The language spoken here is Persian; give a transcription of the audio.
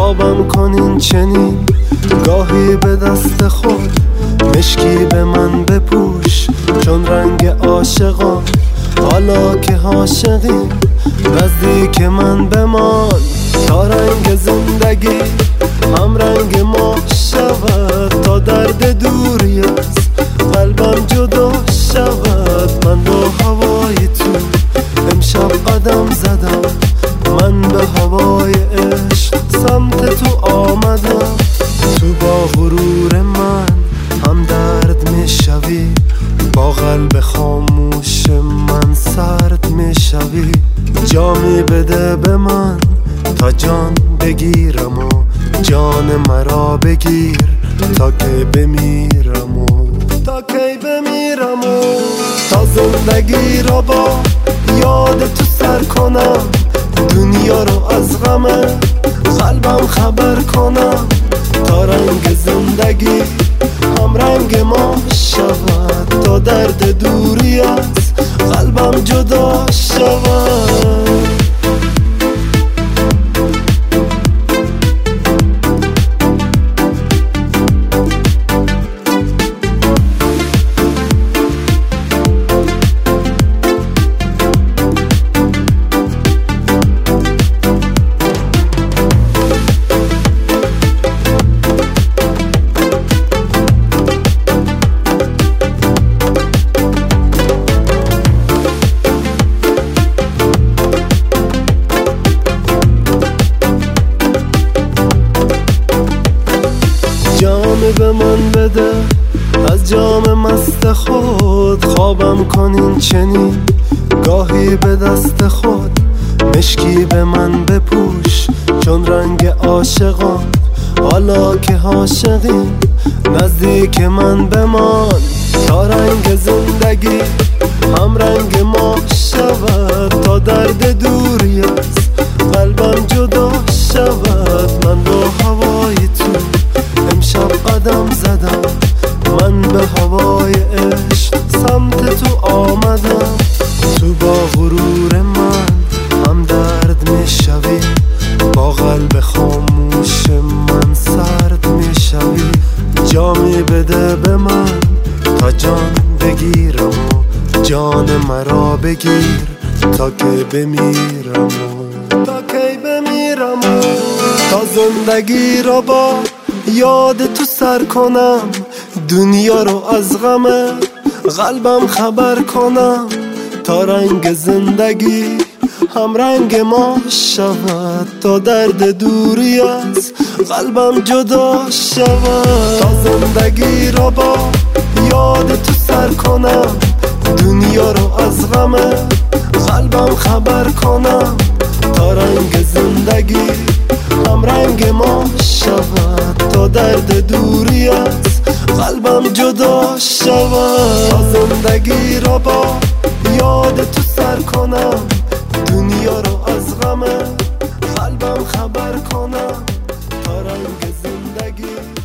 خوابم کنین چنین گاهی به دست خود، مشکی به من بپوش چون رنگ عاشقان. حالا که عاشقی نزدیک من بمان، تا رنگ زندگی هم رنگ ما شود. تا درد دوری است قلبم جدا شود. من با هوای تو امشب قدم زدم، من به هوای عشق سمت تو آمدم. تو با غرور من هم درد میشوی، با قلب خاموش من سرد میشوی. جامی بده به من تا جان بگیرم و جان مرا بگیر تا کی بمیرم و تا زندگی را با یاد تو سر کنم. دنیا رو از غم قلبم خبر کنم، تا رنگ زندگی هم رنگ ما شود. تا درد دوری از قلبم جدا شود. جامی به من بده از جام مست خود، خوابم کنین چنین گاهی به دست خود. مشکی به من بپوش چون رنگ عاشقان. حالا که عاشقی نزدیک من بمان، تا رنگ زندگی هم رنگ ما شود. تا درد دوری است قلبم جدا شود. من با هوای تو امشب قدم زدم، من به هوای عشق سمت تو آمدم. تو با غرور من هم درد میشوی، با قلب خاموش من سرد میشوی. جامی بده به من تا جان بگیرم و جان مرا بگیر تا که بمیرم تا زندگی را با یاد تو سر کنم. دنیا رو از غم قلبم خبر کنم، تا رنگ زندگی هم رنگ ما شود. تا درد دوری از قلبم جدا شود. تا زندگی را با یاد تو سر کنم، دنیا رو از غم قلبم خبر کنم. تا رنگ زندگی هم رنگ ما شود. تا درد دوری از قلبم جدا شود. تا زندگی را با یاد تو سر کنم، دنیا رو از غم قلبم خبر کنم. تا رنگ زندگی